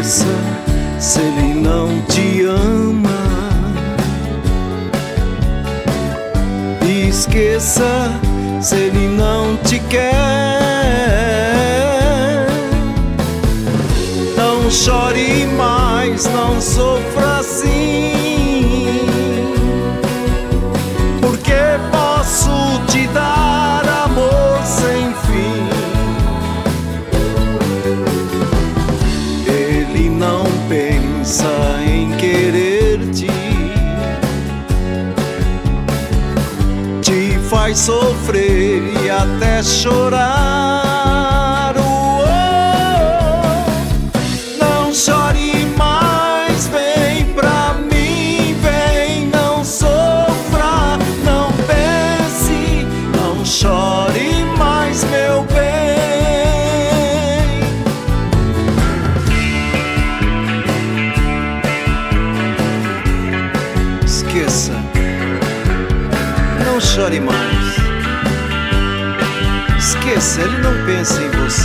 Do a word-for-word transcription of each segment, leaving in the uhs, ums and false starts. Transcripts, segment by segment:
Esqueça se ele não te ama. Esqueça se ele não te quer. Não chore mais, não sofra assim, porque posso te dar amor sem fim. Ele não pensa em querer-te, te faz sofrer e até chorar. Oh, não chore mais, vem pra mim, vem, não sofra, não pense, não chore mais, meu bem. Esqueça, não chore mais. Esqueça, ele não pensa em você.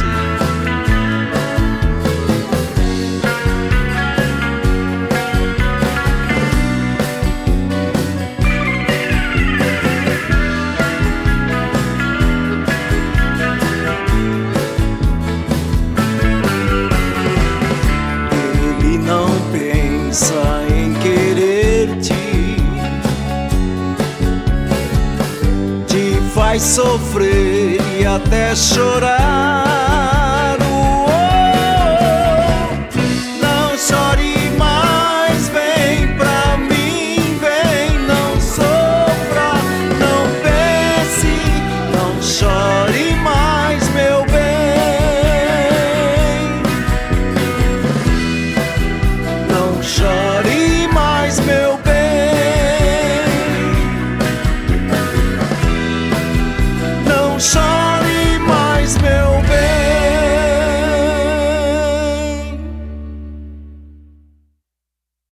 Ele não pensa em querer-te, te faz sofrer e até chorar.